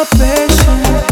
my passion.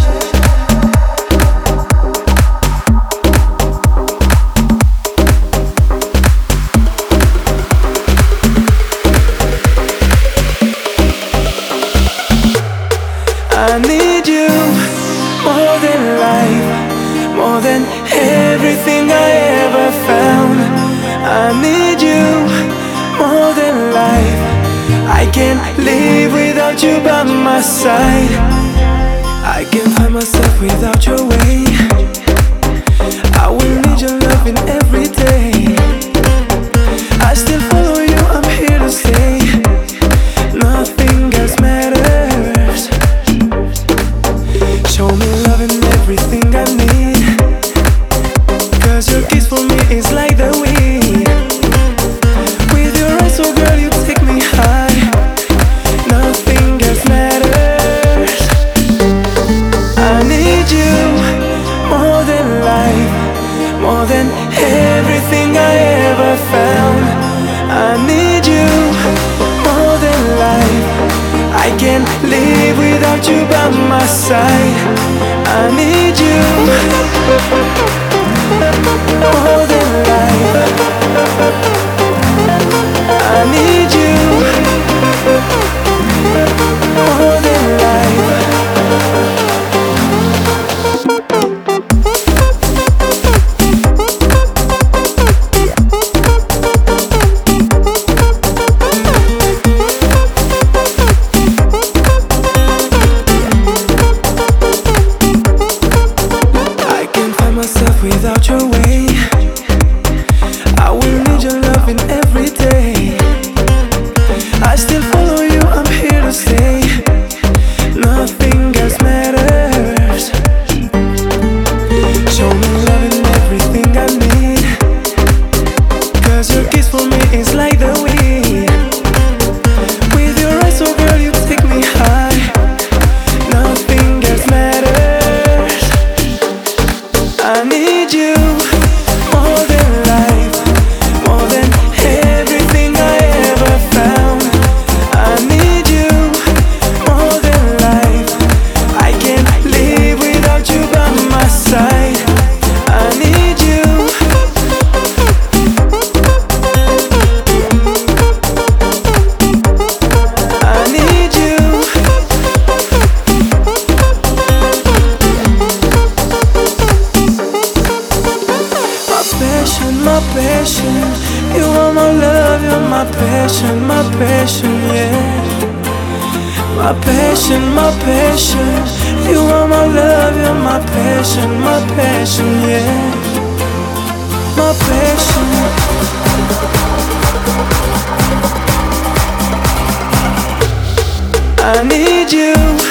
I need you more than life, more than everything I ever found. I need you more than life. I can't live without you by my side. I can't find myself without your way. I will need your loving every day. I still follow you, I'm here to stay. Nothing else matters. Show me love and everything I need, 'cause your kiss for me is like the weed. With your eyes, oh girl, you take me high. Nothing else matters. I need you more than life, more than everything I ever found. I need you more than life. I can't live without you by my side. I need you more than life. I need you more than life. Without your way, I will need your loving every day. I still follow you, I'm here to stay. Nothing else matters. Show me love and everything I need, 'cause your kiss for me is like the weed. With your eyes, oh girl, you take me high. Nothing else matters. I need you more than life, more than everything I ever found. I need you more than life. I can't live without you by my side. I need you. I need you. My passion, you are my love, you're my passion, yeah. My passion, you are my love, you're my passion, yeah. My passion. I need you.